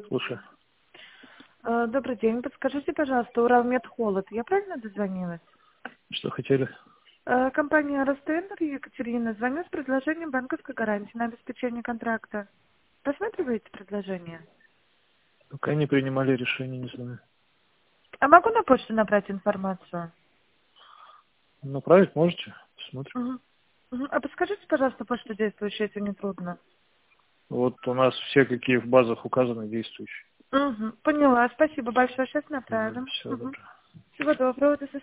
Слушай. Добрый день. Подскажите, пожалуйста, Уралмедхолод. Я правильно дозвонилась? Что хотели? Компания Ростендер, Екатерина, звоню с предложением банковской гарантии на обеспечение контракта. Рассматриваете предложение? Пока не принимали решение, не знаю. А могу на почту набрать информацию? Направить можете? Посмотрим. А подскажите, пожалуйста, почту действующую, если не трудно. Вот у нас все, какие в базах указаны, действующие. Поняла. Спасибо большое. Сейчас направим. Все, добро. Всего доброго. До свидания.